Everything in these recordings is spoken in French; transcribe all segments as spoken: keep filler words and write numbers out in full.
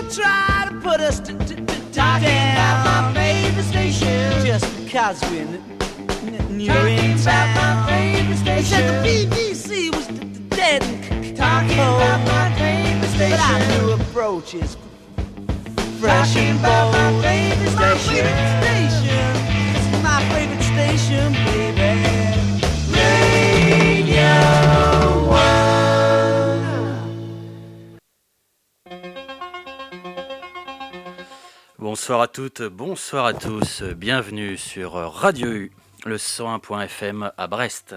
try to put us to, to, to talking down. About my favorite station. Just because we're n- n- new talking in town. About my favorite station. They said the B B C was d- d- dead and c- talking cold. About my favorite station. But our new approach is fresh talking and bold. About my favorite station. My favorite station. It's my favorite station, baby. Radio Bonsoir à toutes, bonsoir à tous, bienvenue sur Radio U, le cent un point F M à Brest.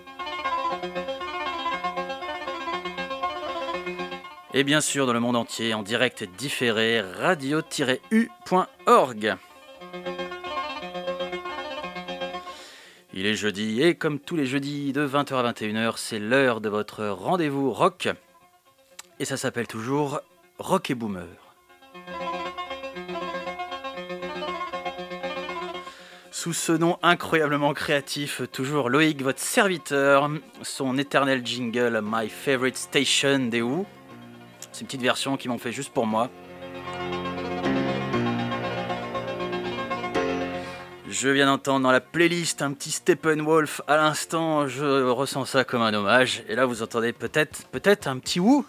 Et bien sûr dans le monde entier, en direct et différé, radio tiret u point org. Il est jeudi et comme tous les jeudis de vingt heures à vingt et une heures, c'est l'heure de votre rendez-vous rock. Et ça s'appelle toujours Rock et Boomer. Sous ce nom incroyablement créatif, toujours Loïc, votre serviteur, son éternel jingle My Favorite Station des Who. C'est une petite version qu'ils m'ont fait juste pour moi. Je viens d'entendre dans la playlist un petit Steppenwolf à l'instant, je ressens ça comme un hommage. Et là vous entendez peut-être, peut-être un petit Who.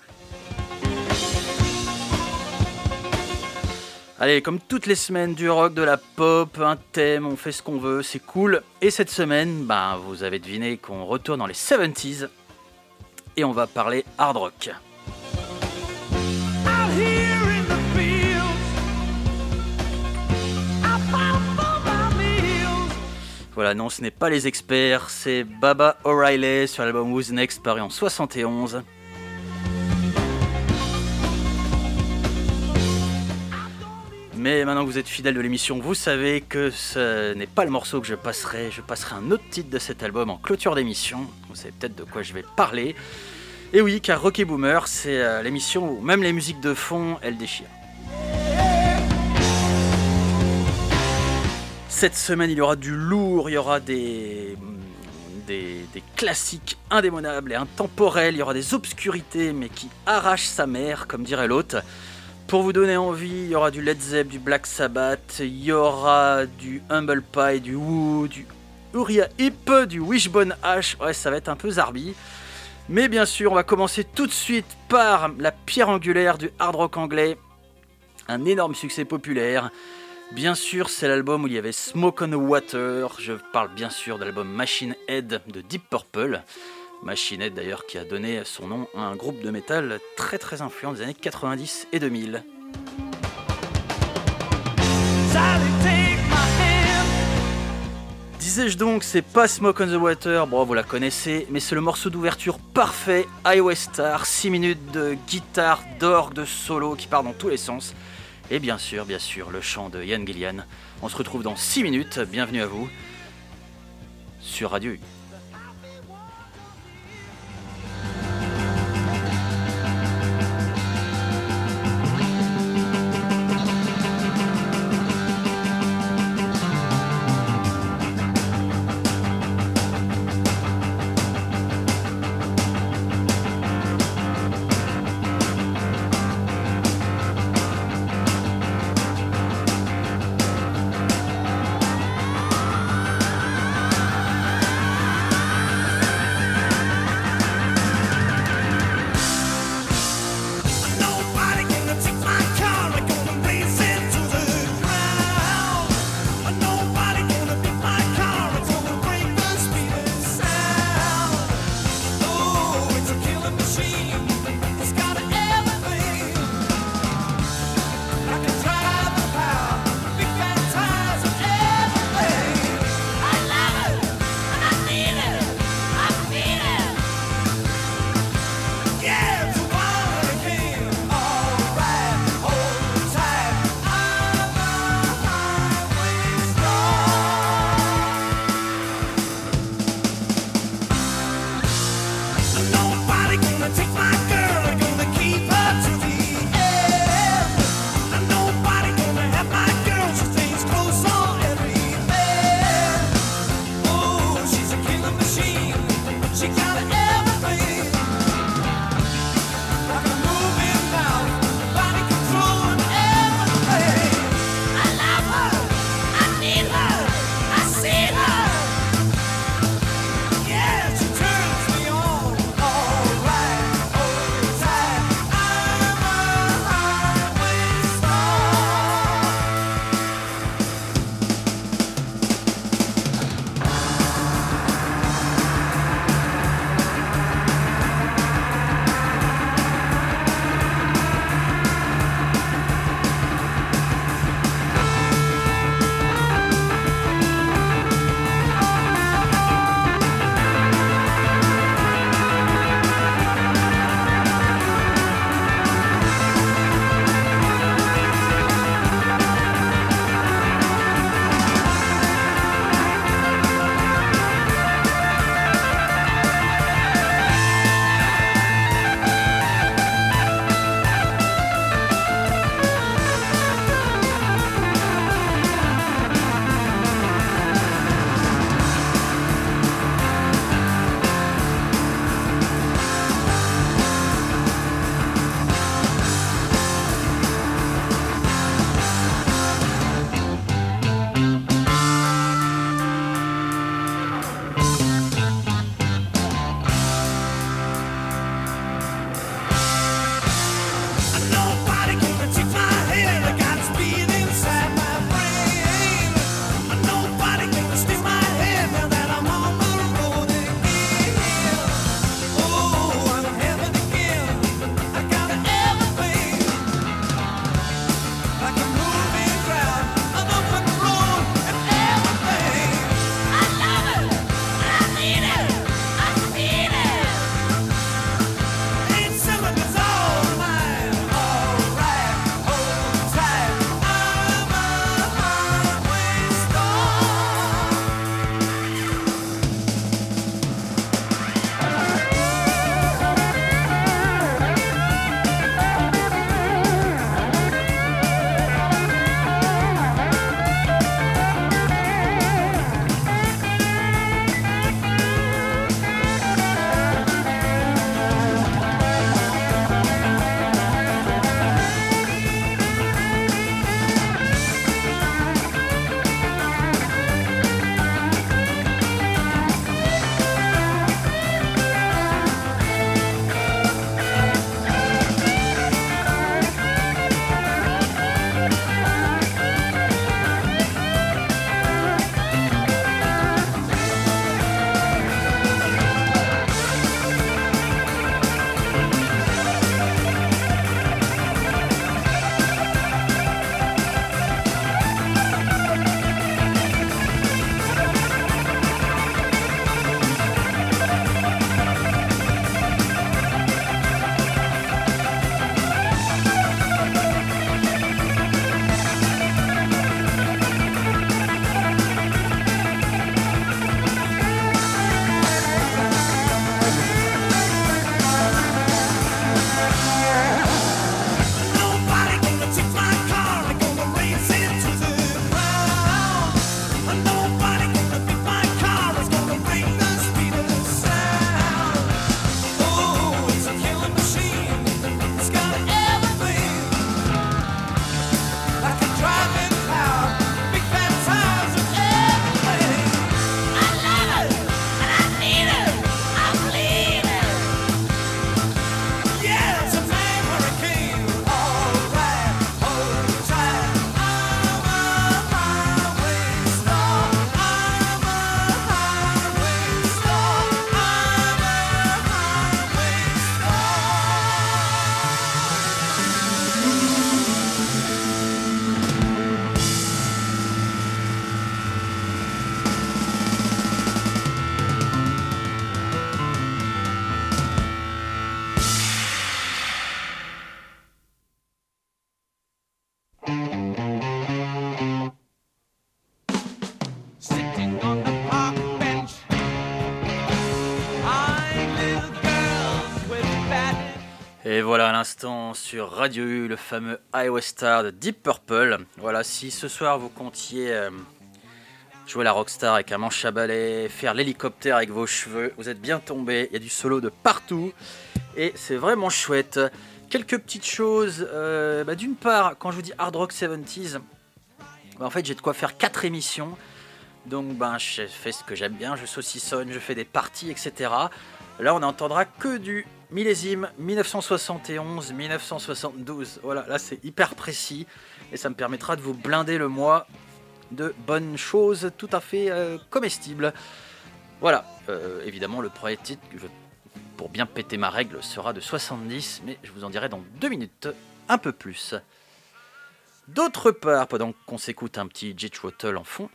Allez, comme toutes les semaines, du rock, de la pop, un thème, on fait ce qu'on veut, c'est cool. Et cette semaine, bah, vous avez deviné qu'on retourne dans les soixante-dix et on va parler hard rock. Voilà, non, ce n'est pas les experts, c'est Baba O'Riley sur l'album Who's Next paru en soixante et onze. Mais maintenant que vous êtes fidèles de l'émission, vous savez que ce n'est pas le morceau que je passerai. Je passerai un autre titre de cet album en clôture d'émission. Vous savez peut-être de quoi je vais parler. Et oui, car Rock et Boomer, c'est l'émission où même les musiques de fond, elles déchirent. Cette semaine, il y aura du lourd, il y aura des, des, des classiques indémodables et intemporels. Il y aura des obscurités, mais qui arrachent sa mère, comme dirait l'autre. Pour vous donner envie, il y aura du Led Zepp, du Black Sabbath, il y aura du Humble Pie, du Who, du Uriah Heep, du Wishbone Ash. Ouais, ça va être un peu zarbi. Mais bien sûr, on va commencer tout de suite par la pierre angulaire du hard rock anglais. Un énorme succès populaire. Bien sûr, c'est l'album où il y avait Smoke on the Water. Je parle bien sûr de l'album Machine Head de Deep Purple. Machine Head d'ailleurs qui a donné son nom à un groupe de métal très très influent des années quatre-vingt-dix et deux mille. Disais-je donc, c'est pas Smoke on the Water, bon vous la connaissez, mais c'est le morceau d'ouverture parfait, Highway Star, six minutes de guitare, d'orgue, de solo qui part dans tous les sens. Et bien sûr, bien sûr, le chant de Ian Gillan. On se retrouve dans six minutes, bienvenue à vous sur Radio U. Et voilà à l'instant sur Radio U, le fameux Highway Star de Deep Purple. Voilà, si ce soir vous comptiez euh, jouer la rockstar avec un manche à balai, faire l'hélicoptère avec vos cheveux, vous êtes bien tombé, il y a du solo de partout et c'est vraiment chouette. Quelques petites choses, euh, bah d'une part, quand je vous dis Hard Rock soixante-dix, bah en fait j'ai de quoi faire quatre émissions. Donc ben, je fais ce que j'aime bien, je saucissonne, je fais des parties, et cetera. Là on n'entendra que du millésime dix-neuf cent soixante et onze dix-neuf cent soixante-douze. Voilà, là c'est hyper précis et ça me permettra de vous blinder le mois de bonnes choses tout à fait euh, comestibles. Voilà, euh, évidemment le premier titre, je, pour bien péter ma règle, sera de soixante-dix, mais je vous en dirai dans deux minutes, un peu plus. D'autre part, pendant qu'on s'écoute un petit Jethro Tull en fond,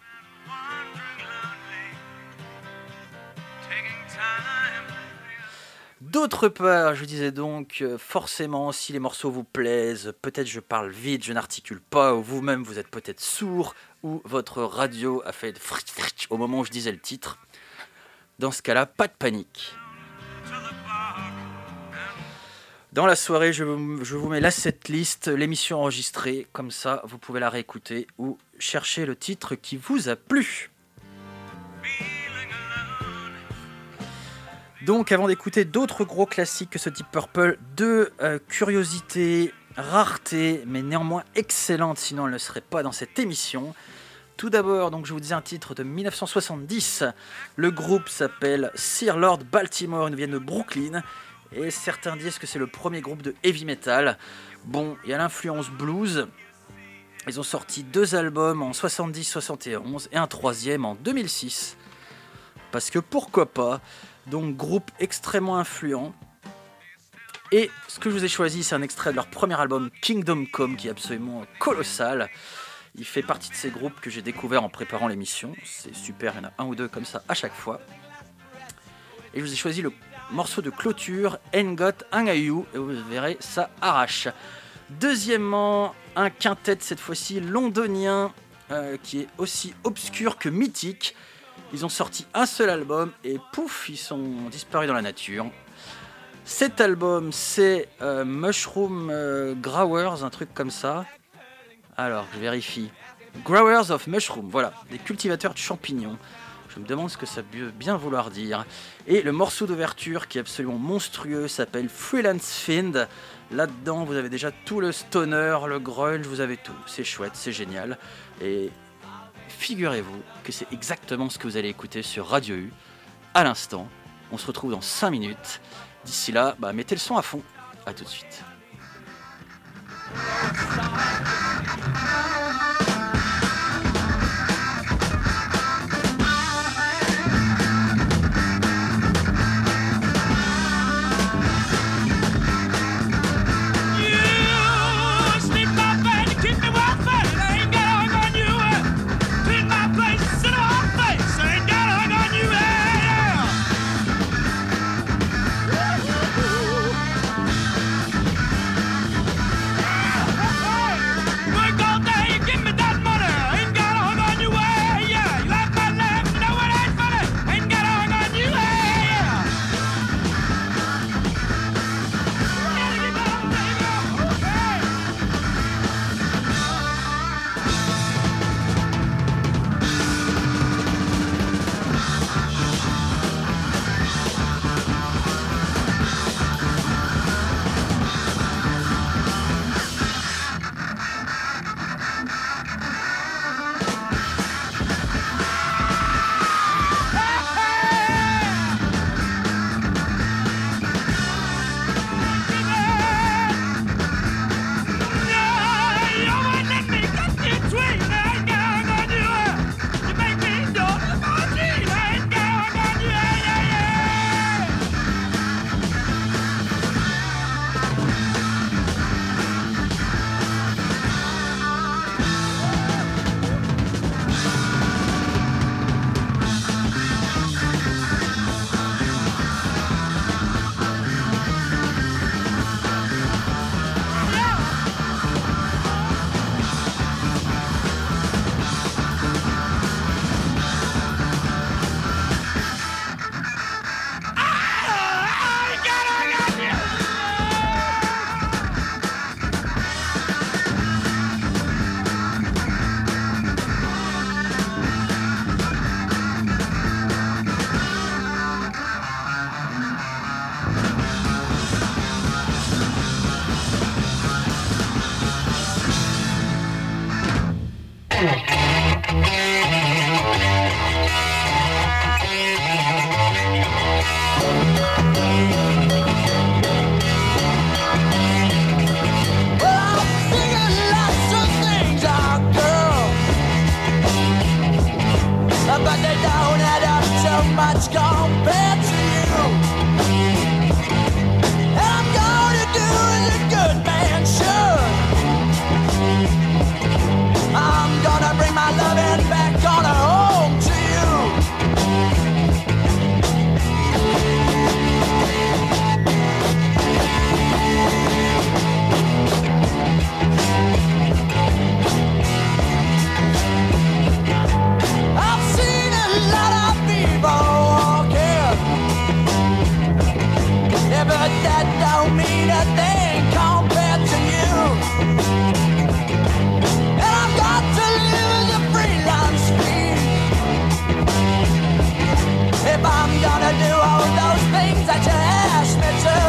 D'autre part, je disais donc, forcément, si les morceaux vous plaisent, peut-être je parle vite, je n'articule pas, ou vous-même vous êtes peut-être sourd, ou votre radio a fait fritch fritch au moment où je disais le titre. Dans ce cas-là, pas de panique. Dans la soirée, je vous, je vous mets la setlist, l'émission enregistrée, comme ça vous pouvez la réécouter ou chercher le titre qui vous a plu. Donc avant d'écouter d'autres gros classiques que ce Deep Purple, deux euh, curiosités, raretés, mais néanmoins excellentes, sinon elles ne seraient pas dans cette émission. Tout d'abord, donc je vous disais un titre de dix-neuf cent soixante-dix, le groupe s'appelle Sir Lord Baltimore, ils viennent de Brooklyn, et certains disent que c'est le premier groupe de heavy metal. Bon, il y a l'influence blues, ils ont sorti deux albums en soixante-dix soixante et onze et un troisième en deux mille six, parce que pourquoi pas. Donc groupe extrêmement influent. Et ce que je vous ai choisi, c'est un extrait de leur premier album Kingdom Come, qui est absolument colossal. Il fait partie de ces groupes que j'ai découvert en préparant l'émission. C'est super, il y en a un ou deux comme ça à chaque fois. Et je vous ai choisi le morceau de clôture, Ain't Got Angayu, et vous verrez, ça arrache. Deuxièmement, un quintet cette fois-ci londonien, euh, qui est aussi obscur que mythique. Ils ont sorti un seul album et pouf, ils sont disparus dans la nature. Cet album, c'est euh, Mushroom euh, Growers, un truc comme ça. Alors, je vérifie. Growers of Mushroom, voilà, des cultivateurs de champignons. Je me demande ce que ça peut bien vouloir dire. Et le morceau d'ouverture, qui est absolument monstrueux, s'appelle Freelance Fiend. Là-dedans, vous avez déjà tout le stoner, le grunge, vous avez tout. C'est chouette, c'est génial. Et figurez-vous que c'est exactement ce que vous allez écouter sur Radio U à l'instant. On se retrouve dans cinq minutes. D'ici là, bah, mettez le son à fond. A tout de suite. Oh, But they don't add up so much compared to you. And I'm gonna do as a good man should. I'm gonna bring my loving back on home to but that don't mean a thing compared to you. And I've got to live as a freelance speed. If I'm gonna do all those things that you asked me to.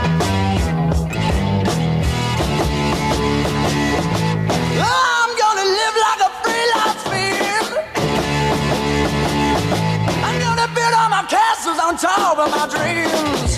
I'm gonna live like a freelance speed. I'm gonna build all my castles on top of my dreams.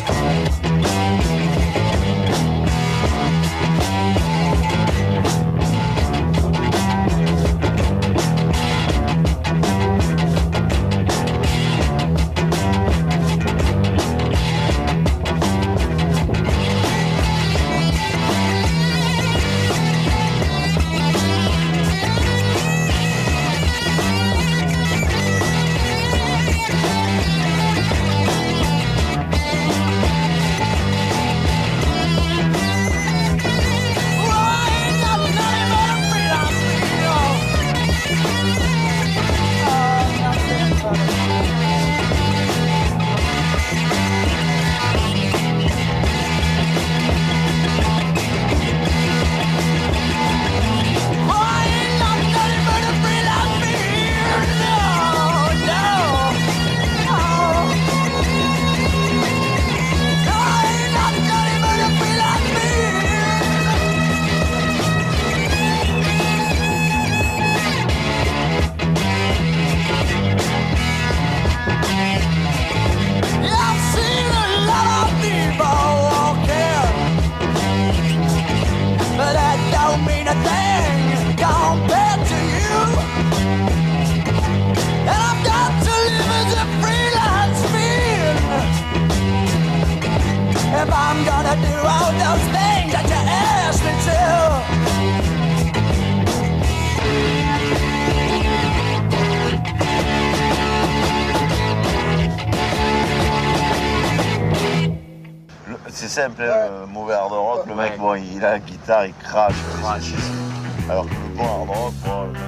C'est simple, euh, mauvais hard rock, le mec, bon, il a la guitare, il crache, crache. Alors que le bon hard rock, bon, le mec...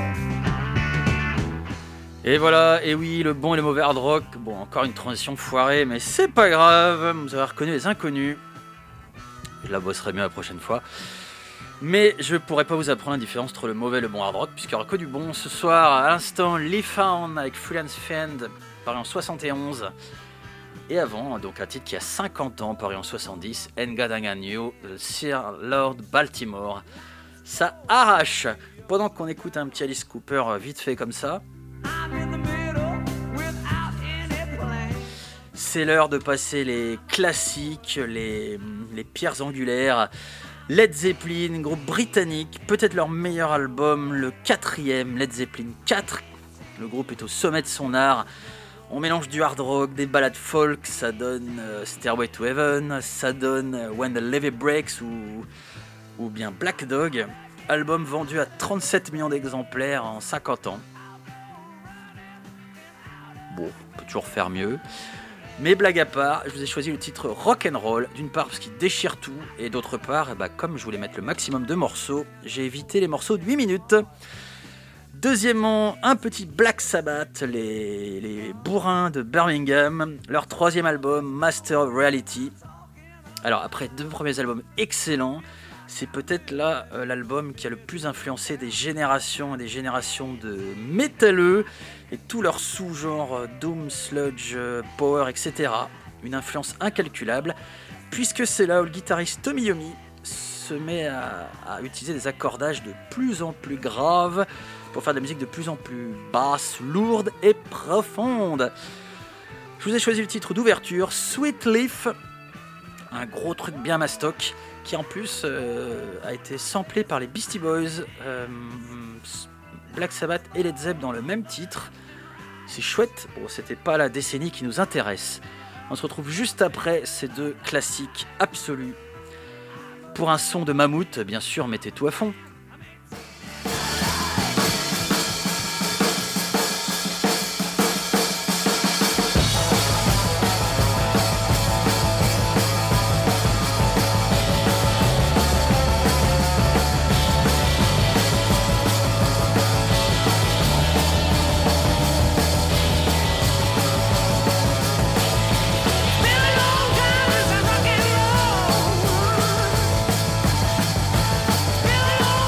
Et voilà, et oui, le bon et le mauvais hard rock, bon, encore une transition foirée, mais c'est pas grave, vous avez reconnu les inconnus. Je la bosserai mieux la prochaine fois. Mais je pourrais pas vous apprendre la différence entre le mauvais et le bon hard rock, puisqu'il y aura que du bon. Ce soir, à l'instant, Lee Found avec Freelance Fend, paru en soixante et onze. Et avant, donc un titre qui a cinquante ans, paru en soixante-dix, Engadang You, de Sir Lord Baltimore. Ça arrache. Pendant qu'on écoute un petit Alice Cooper vite fait comme ça, c'est l'heure de passer les classiques, les, les pierres angulaires. Led Zeppelin, groupe britannique, peut-être leur meilleur album, le quatrième, Led Zeppelin quatre. Le groupe est au sommet de son art. On mélange du hard rock, des ballades folk, ça donne euh, Stairway to Heaven, ça donne euh, When the Levee Breaks ou, ou bien Black Dog. Album vendu à trente-sept millions d'exemplaires en cinquante ans. Bon, on peut toujours faire mieux. Mais blague à part, je vous ai choisi le titre Rock'n'Roll, d'une part parce qu'il déchire tout, et d'autre part, eh ben, comme je voulais mettre le maximum de morceaux, j'ai évité les morceaux de huit minutes. Deuxièmement, un petit Black Sabbath, les, les bourrins de Birmingham, leur troisième album, Master of Reality. Alors après deux premiers albums excellents, c'est peut-être là euh, l'album qui a le plus influencé des générations et des générations de métalleux et tous leurs sous-genres euh, doom, sludge, euh, power, et cetera. Une influence incalculable, puisque c'est là où le guitariste Tommy Yomi se met à, à utiliser des accordages de plus en plus graves, pour faire de la musique de plus en plus basse, lourde et profonde. Je vous ai choisi le titre d'ouverture, Sweet Leaf, un gros truc bien mastoc, qui en plus euh, a été samplé par les Beastie Boys, euh, Black Sabbath et Led Zepp dans le même titre. C'est chouette, bon, c'était pas la décennie qui nous intéresse. On se retrouve juste après ces deux classiques absolus. Pour un son de mammouth, bien sûr, mettez tout à fond. Been a long time since I rock and roll.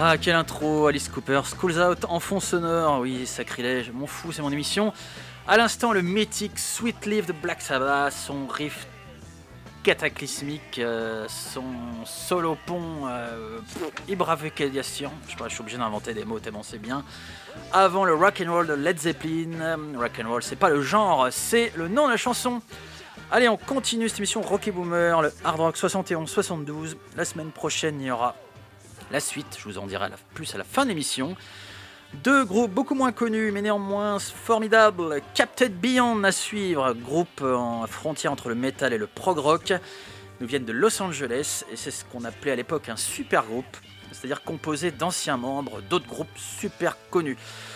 Ah, quelle intro, Alice Cooper, Schools Out en fond sonore, oui, sacrilège, m'en fous, c'est mon émission. À l'instant, le mythique Sweet Leaf de Black Sabbath, son riff cataclysmique, euh, son solo pont, euh, hybrafication, je sais pas, je suis obligé d'inventer des mots tellement c'est bien. Avant le rock'n'roll de Led Zeppelin, rock'n'roll c'est pas le genre, c'est le nom de la chanson. Allez, on continue cette émission Rock et Boomer, le hard rock soixante et onze soixante-douze. La semaine prochaine, il y aura la suite, je vous en dirai plus à la fin de l'émission. Deux groupes beaucoup moins connus, mais néanmoins formidables. Captain Beyond à suivre, groupe en frontière entre le metal et le prog rock. Nous viennent de Los Angeles, et c'est ce qu'on appelait à l'époque un super groupe, c'est-à-dire composé d'anciens membres d'autres groupes super connus.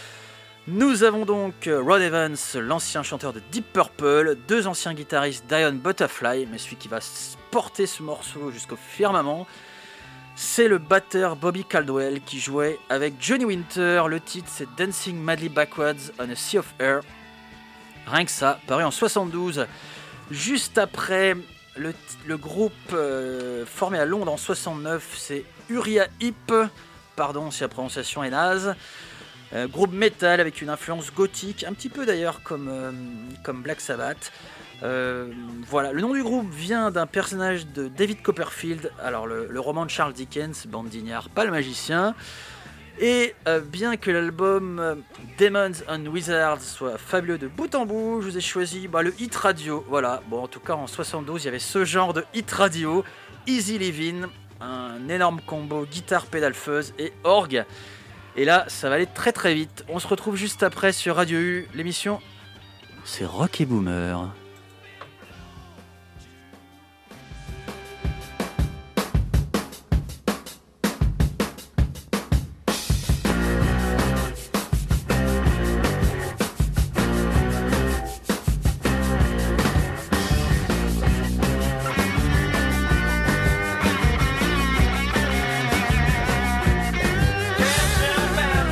Nous avons donc Rod Evans, l'ancien chanteur de Deep Purple, deux anciens guitaristes d'Iron Butterfly, mais celui qui va porter ce morceau jusqu'au firmament, c'est le batteur Bobby Caldwell qui jouait avec Johnny Winter. Le titre c'est Dancing Madly Backwards on a Sea of Air. Rien que ça, paru en soixante-douze. Juste après, le, le groupe euh, formé à Londres en soixante-neuf, c'est Uriah Heep. Pardon si la prononciation est naze. Euh, groupe metal avec une influence gothique, un petit peu d'ailleurs comme, euh, comme Black Sabbath. Euh, voilà, le nom du groupe vient d'un personnage de David Copperfield, alors le, le roman de Charles Dickens, bande d'ignards, pas le magicien. Et euh, bien que l'album euh, Demons and Wizards soit fabuleux de bout en bout, je vous ai choisi bah, le hit radio. Voilà, bon en tout cas en soixante-douze il y avait ce genre de hit radio, Easy Living, un énorme combo guitare, pédale fuzz et orgue. Et là ça va aller très très vite. On se retrouve juste après sur Radio U, l'émission c'est Rock et Boomer.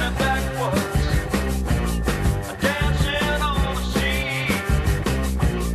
Dancing on the sea.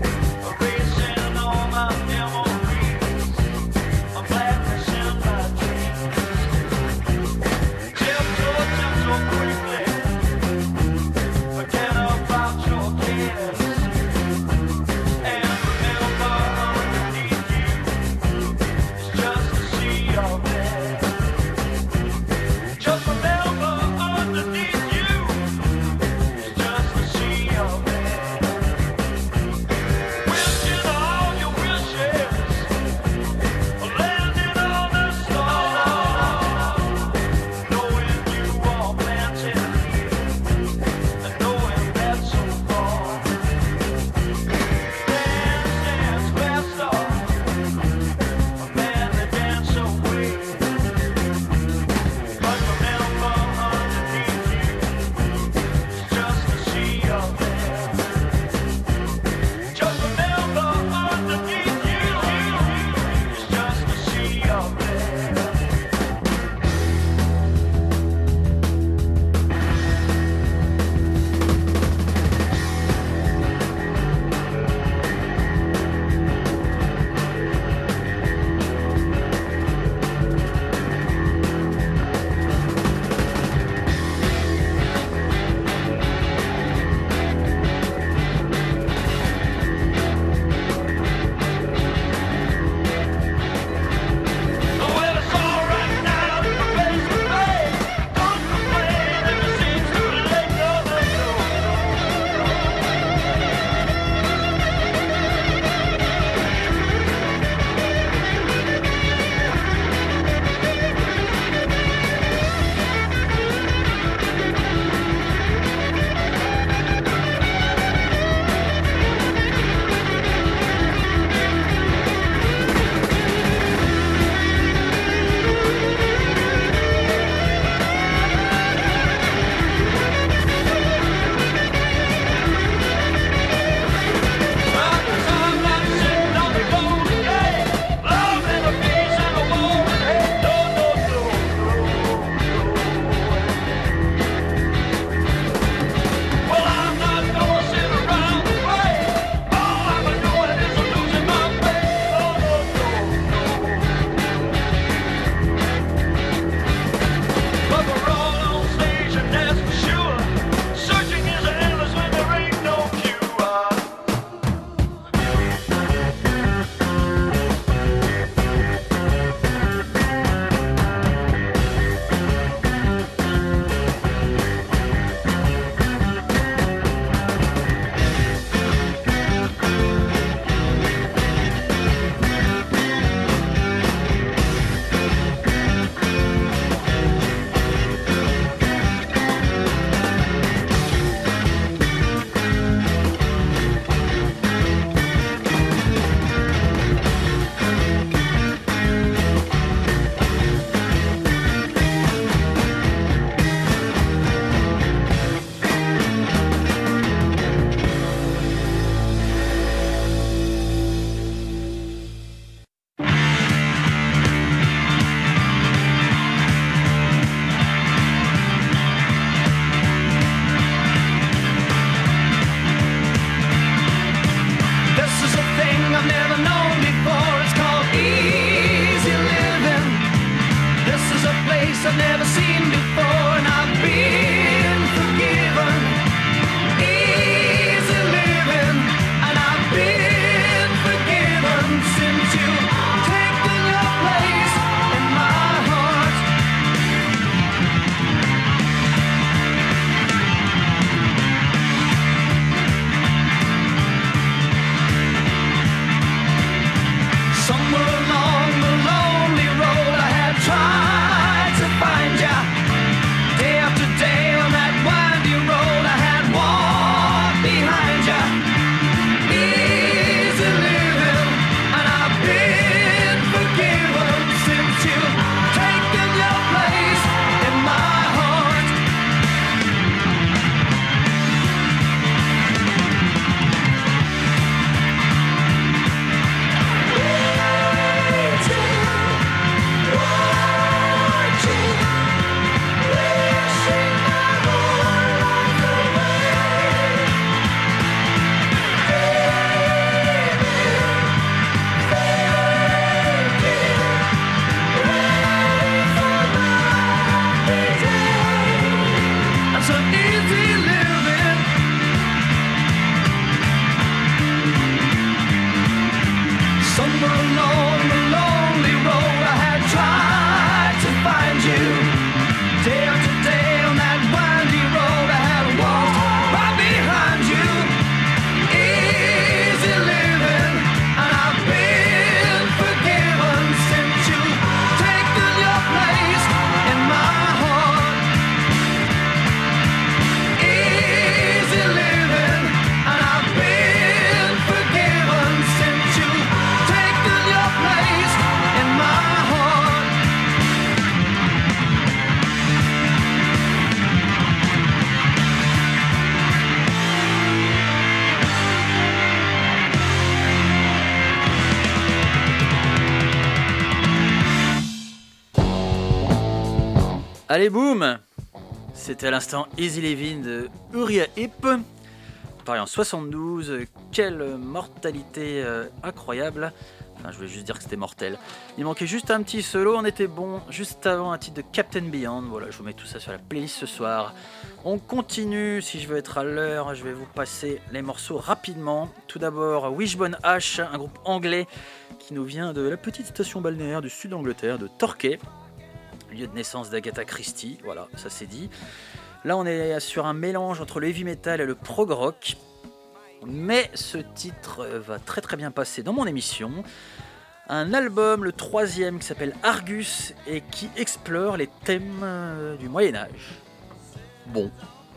Allez, boum! C'était à l'instant Easy Living de Uriah Heep, paru en soixante-douze. Quelle mortalité euh, incroyable! Enfin, je voulais juste dire que c'était mortel. Il manquait juste un petit solo, on était bon. Juste avant, un titre de Captain Beyond. Voilà, je vous mets tout ça sur la playlist ce soir. On continue, si je veux être à l'heure, je vais vous passer les morceaux rapidement. Tout d'abord, Wishbone Ash, un groupe anglais qui nous vient de la petite station balnéaire du sud d'Angleterre, de Torquay. Lieu de naissance d'Agatha Christie, voilà, ça c'est dit. Là, on est sur un mélange entre le heavy metal et le prog rock. Mais ce titre va très très bien passer dans mon émission. Un album, le troisième, qui s'appelle Argus et qui explore les thèmes du Moyen-Âge. Bon.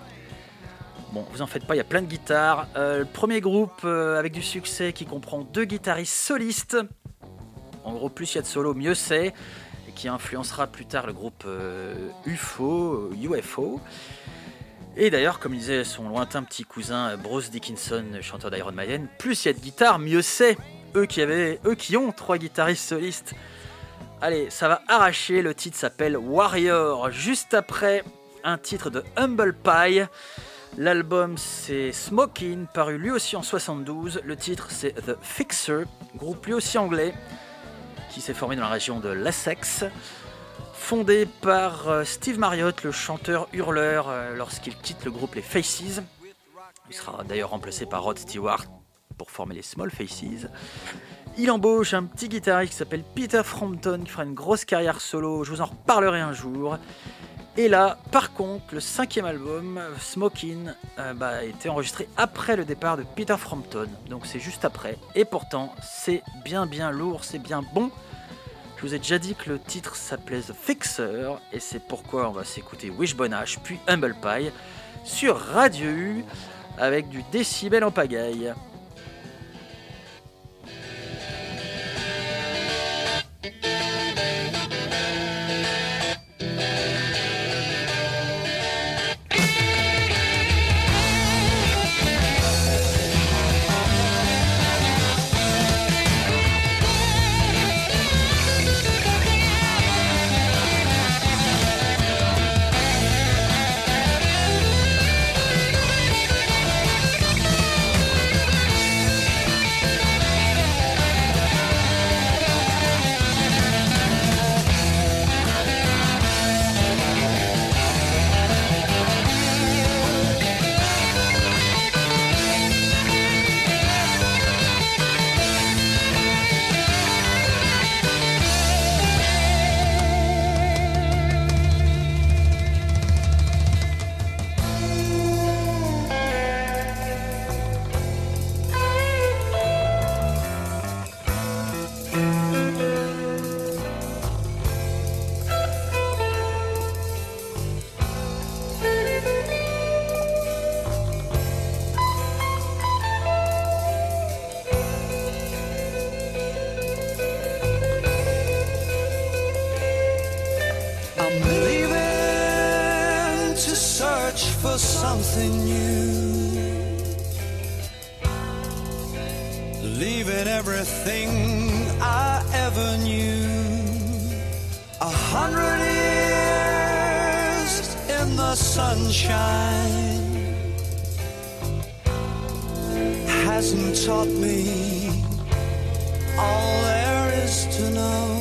Bon, vous en faites pas, il y a plein de guitares. Euh, le premier groupe euh, avec du succès qui comprend deux guitaristes solistes. En gros, plus il y a de solos, mieux c'est. Et qui influencera plus tard le groupe euh, U F O, U F O. Et d'ailleurs, comme disait son lointain petit cousin Bruce Dickinson, chanteur d'Iron Maiden, plus il y a de guitares, mieux c'est. Eux qui, avaient, eux qui ont trois guitaristes solistes. Allez, ça va arracher, le titre s'appelle Warrior. Juste après, un titre de Humble Pie. L'album c'est Smokin', paru lui aussi en soixante-douze. Le titre c'est The Fixer, groupe lui aussi anglais, qui s'est formé dans la région de l'Essex. Fondé par Steve Marriott, le chanteur hurleur, euh, lorsqu'il quitte le groupe les Faces. Il sera d'ailleurs remplacé par Rod Stewart pour former les Small Faces. Il embauche un petit guitariste qui s'appelle Peter Frampton, qui fera une grosse carrière solo, je vous en reparlerai un jour. Et là, par contre, le cinquième album, Smokin', euh, bah, a été enregistré après le départ de Peter Frampton, donc c'est juste après. Et pourtant, c'est bien bien lourd, c'est bien bon. Je vous ai déjà dit que le titre s'appelait The Fixer, et c'est pourquoi on va s'écouter Wishbone Ash puis Humble Pie sur Radio U avec du décibel en pagaille. Something new, leaving everything I ever knew. A hundred years in the sunshine hasn't taught me all there is to know.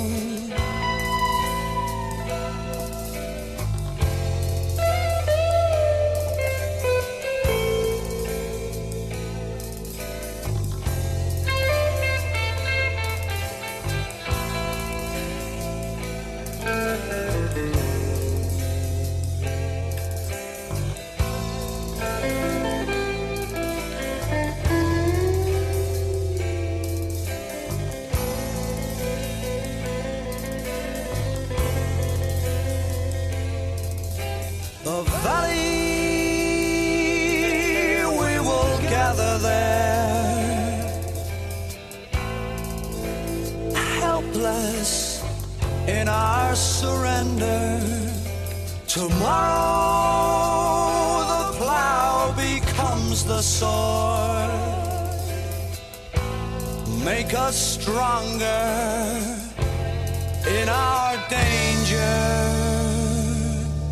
In our surrender, tomorrow the plow becomes the sword. Make us stronger in our danger.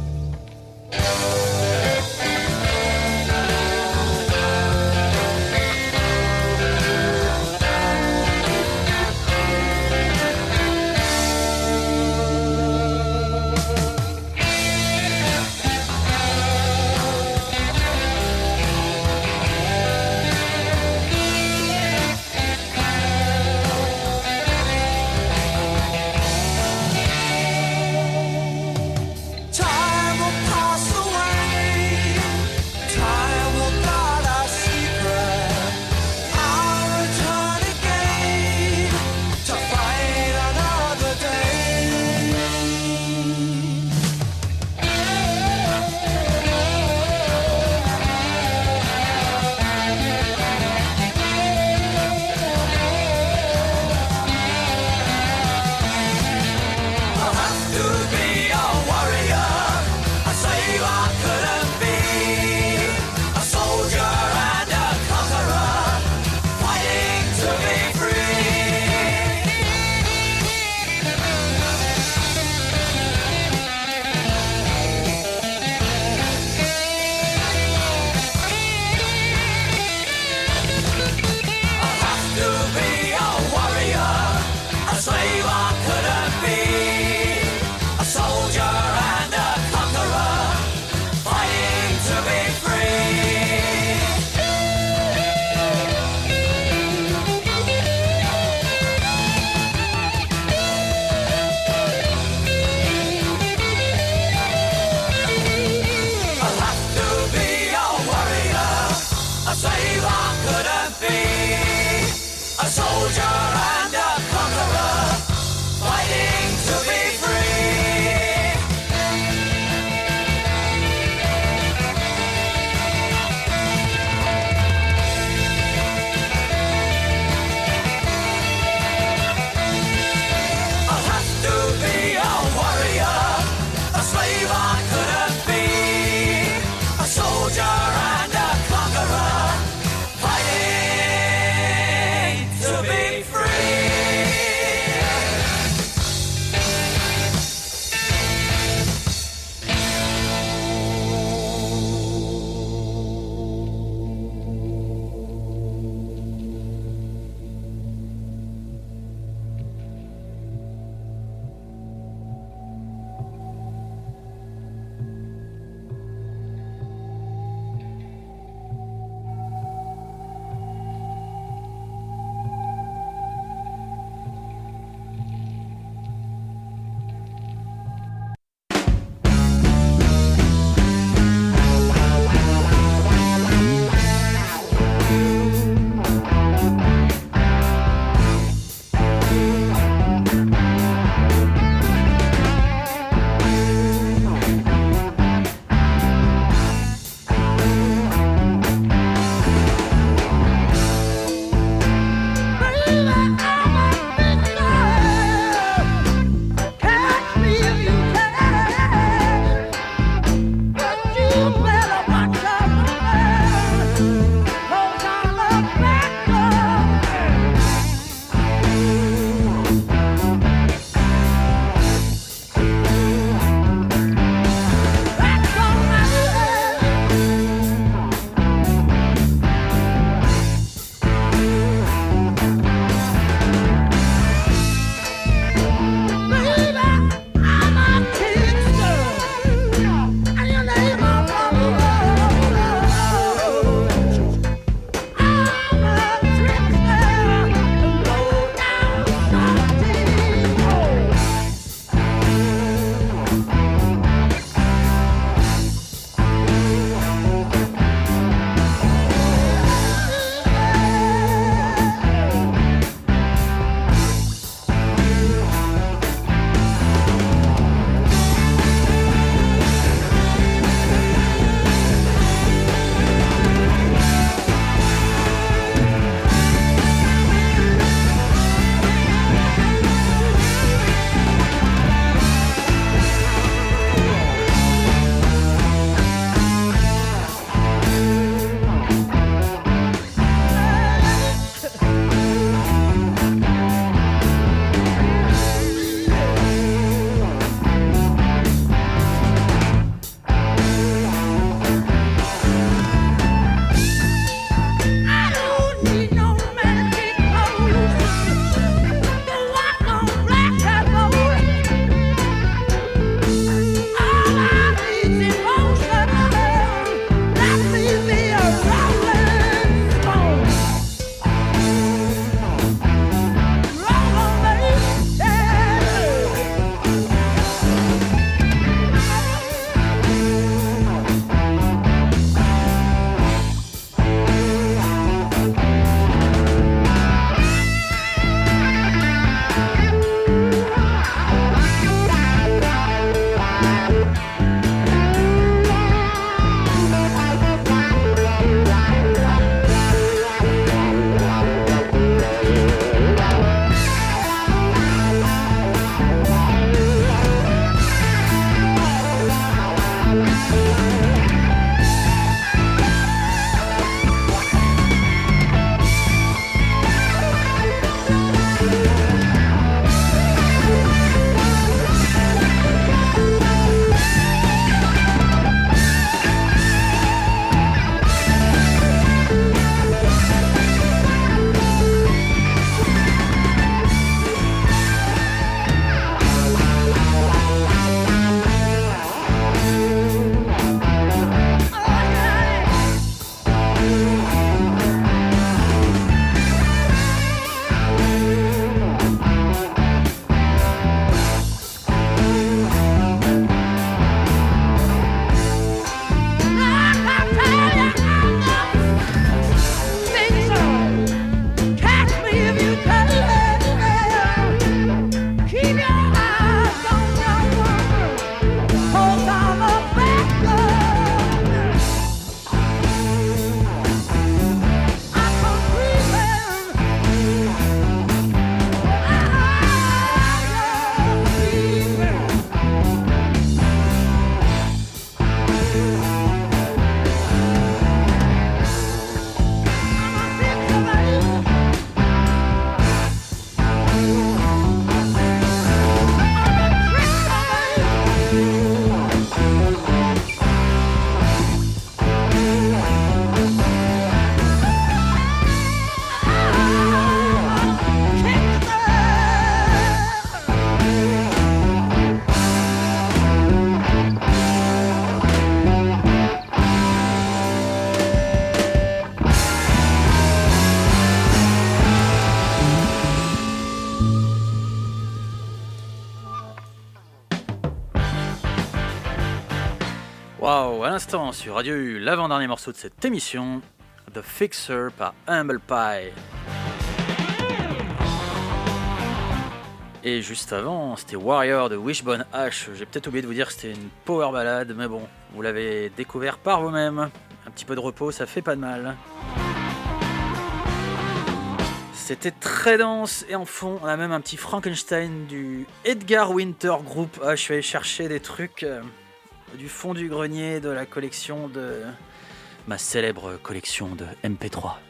To be free. Now, à l'instant sur Radio U, l'avant-dernier morceau de cette émission, The Fixer par Humble Pie. Et juste avant, c'était Warrior de Wishbone Ash. J'ai peut-être oublié de vous dire que c'était une power ballade, mais bon, vous l'avez découvert par vous-même. Un petit peu de repos, ça fait pas de mal. C'était très dense, et en fond, on a même un petit Frankenstein du Edgar Winter Group. Ah, je suis allé chercher des trucs euh, du fond du grenier de la collection de... ma célèbre collection de M P trois.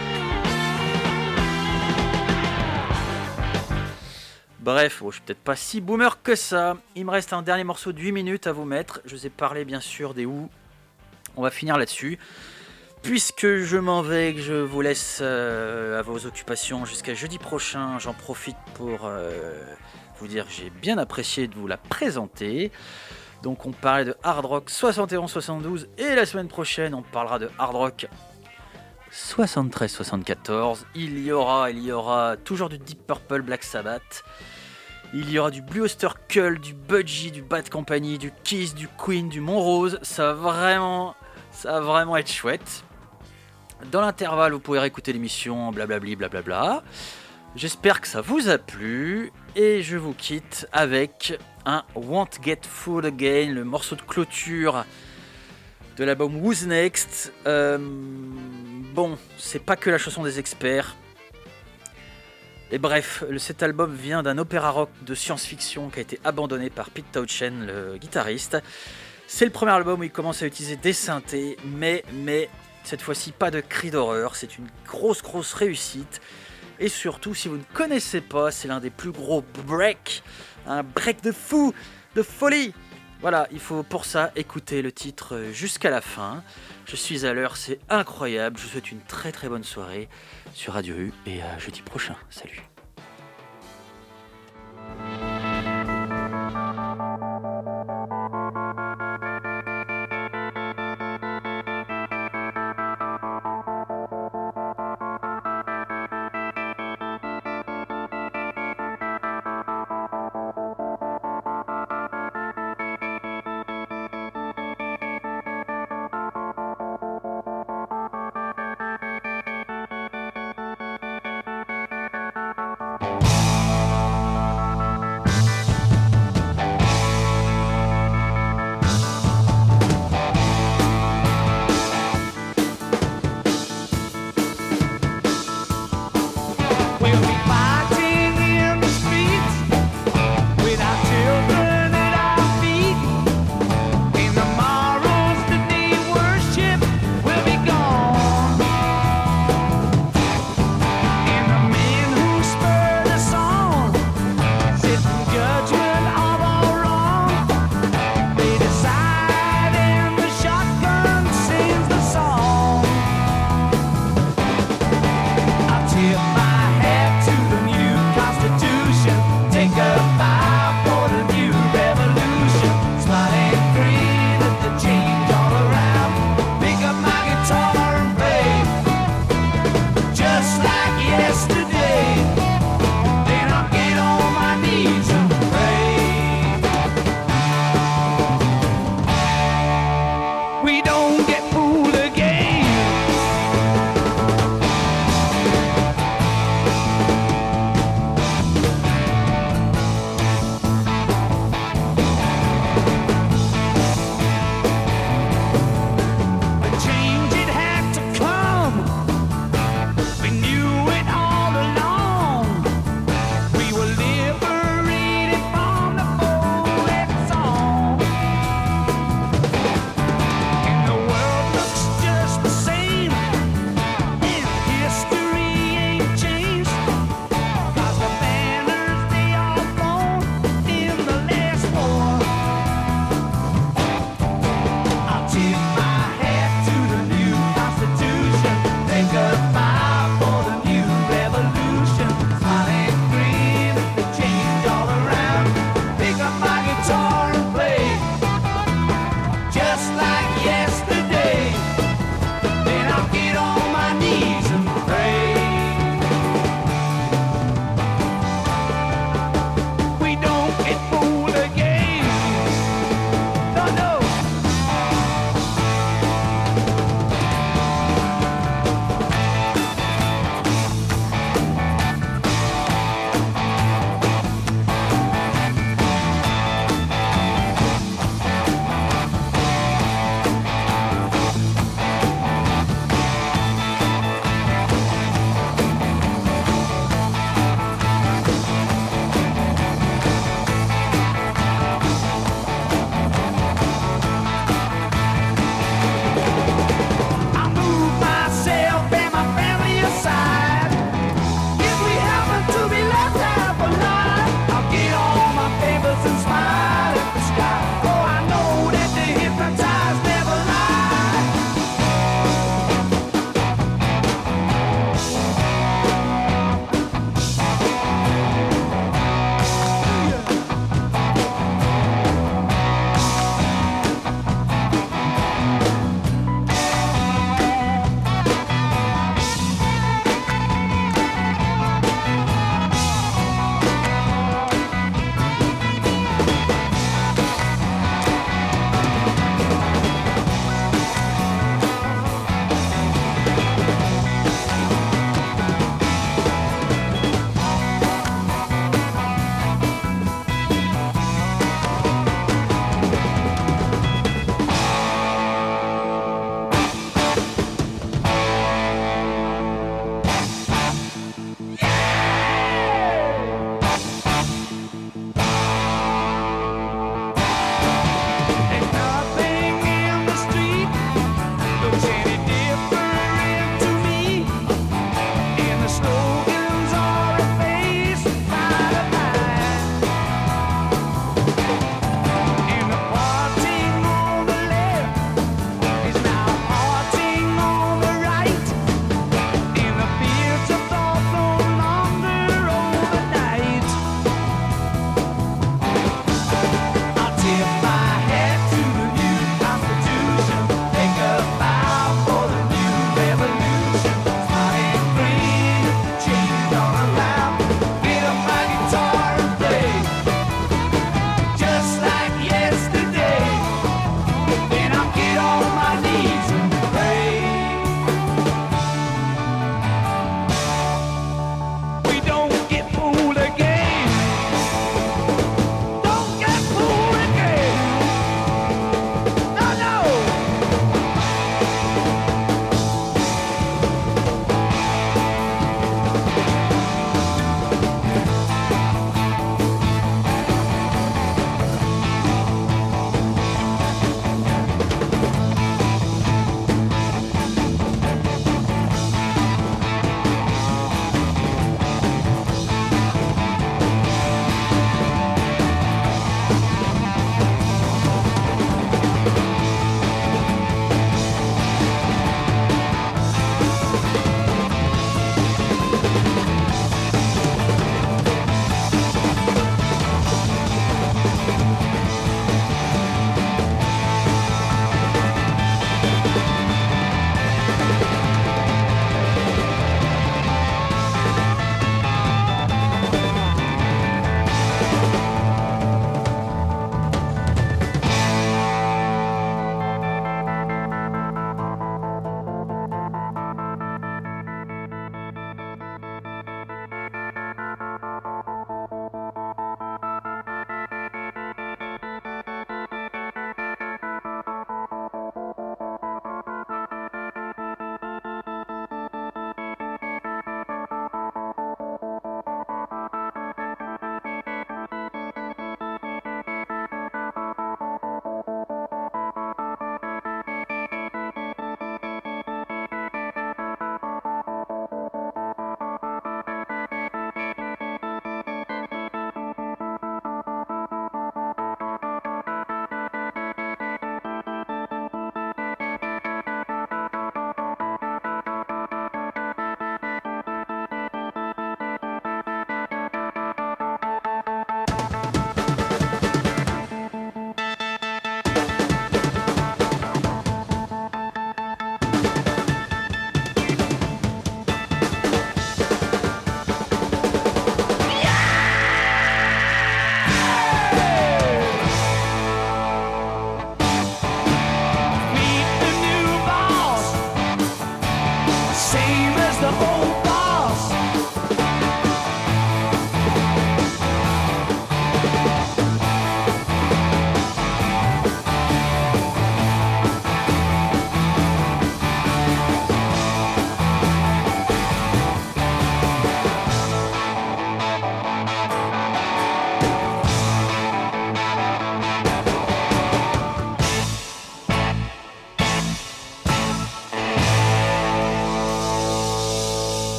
Bref, bon, je suis peut-être pas si boomer que ça. Il me reste un dernier morceau de huit minutes à vous mettre. Je vous ai parlé bien sûr des Who. On va finir là-dessus. Puisque je m'en vais, que je vous laisse euh, à vos occupations jusqu'à jeudi prochain, j'en profite pour euh, vous dire que j'ai bien apprécié de vous la présenter. Donc on parlait de Hard Rock soixante et onze soixante-douze et la semaine prochaine on parlera de Hard Rock soixante-treize soixante-quatorze. Il y aura, il y aura toujours du Deep Purple, Black Sabbath. Il y aura du Blue Oyster Cult, du Budgie, du Bad Company, du Kiss, du Queen, du Montrose. Ça va vraiment, ça va vraiment être chouette. Dans l'intervalle, vous pouvez réécouter l'émission, blablabli, blablabla. J'espère que ça vous a plu. Et je vous quitte avec un Won't Get Fooled Again, le morceau de clôture de l'album Who's Next. Euh, bon, c'est pas que la chanson des experts. Et bref, cet album vient d'un opéra rock de science-fiction qui a été abandonné par Pete Townshend, le guitariste. C'est le premier album où il commence à utiliser des synthés, mais, mais cette fois-ci pas de cris d'horreur. C'est une grosse, grosse réussite. Et surtout, si vous ne connaissez pas, c'est l'un des plus gros breaks. Un break de fou, de folie. Voilà, il faut pour ça écouter le titre jusqu'à la fin. Je suis à l'heure, c'est incroyable. Je vous souhaite une très très bonne soirée sur Radio U et à jeudi prochain. Salut.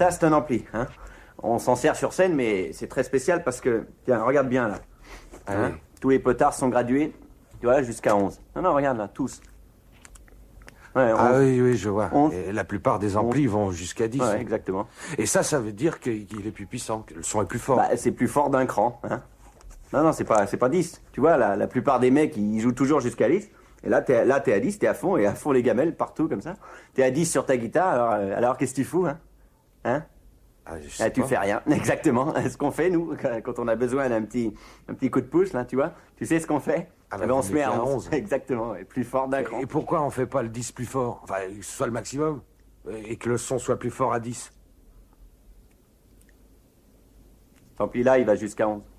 Ça, c'est un ampli. Hein. On s'en sert sur scène, mais c'est très spécial parce que... Tiens, regarde bien, là. Ah, Hein. oui. Tous les potards sont gradués, tu vois, jusqu'à onze. Non, non, regarde, là, tous. Ouais, Ah onze. oui, oui, je vois. onze. Et la plupart des amplis vont jusqu'à dix. Ouais, exactement. Et ça, ça veut dire qu'il qu'il est plus puissant, que le son est plus fort. Bah, c'est plus fort d'un cran. Hein. Non, non, c'est pas, c'est pas dix. Tu vois, la, la plupart des mecs, ils jouent toujours jusqu'à dix. Et là, t'es, là, t'es à dix, t'es à fond, et à fond les gamelles, partout, comme ça. T'es à dix sur ta guitare, alors, euh, alors qu'est-ce que tu fous, hein, hein Ah, je sais Ah, tu pas. fais rien, exactement. Ce qu'on fait, nous, quand on a besoin d'un petit, un petit coup de pouce, là, tu vois, tu sais ce qu'on fait Ah, bah, Eh ben, on vous se met à mettez à onze. onze. Exactement, ouais, plus fort d'un cran. Et pourquoi on fait pas le dix plus fort? Enfin, que ce soit le maximum. Et que le son soit plus fort à dix. Tant pis, là, il va jusqu'à onze.